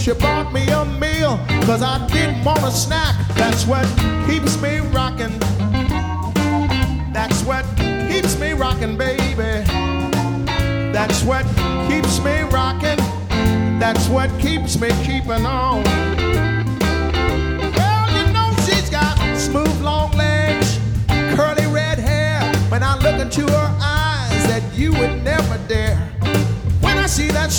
she bought me a meal, 'cause I didn't want a snack. That's what keeps me rocking. That's what keeps me rocking, baby. That's what keeps me rocking. That's what keeps me keeping on. Well, you know she's got smooth long legs, curly red hair. When I look into her eyes, that you would never dare